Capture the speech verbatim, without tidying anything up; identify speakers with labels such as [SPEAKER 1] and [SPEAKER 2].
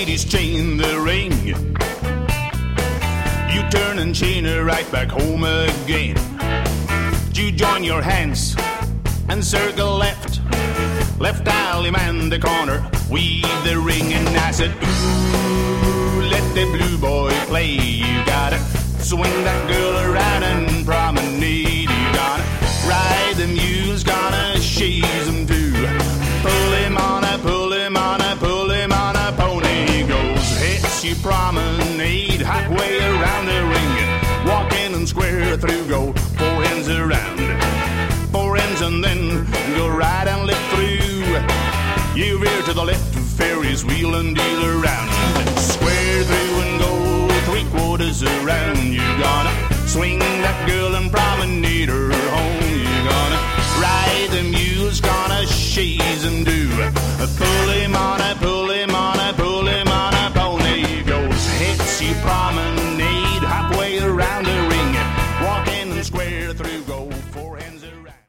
[SPEAKER 1] ladies chain the ring. You turn and chain her right back home again. You join your hands and circle left. Left alley man the corner, weave the ring. And I said, ooh, let the blue boy play. You gotta swing that girl around and promenade. You gotta ride the mules, gonna chase them too. Pull him on a, pull him on a, pull him on a pony. He goes, hits you promenade, halfway around the ring. Walking and square through, go four ends around. Four ends and then go right and lift through. You veer to the left, Ferris wheel and deal around. Then square through and go three quarters around. You're gonna swing that girl and promenade her home. You're gonna ride the mules, gonna chase and do. Pull him on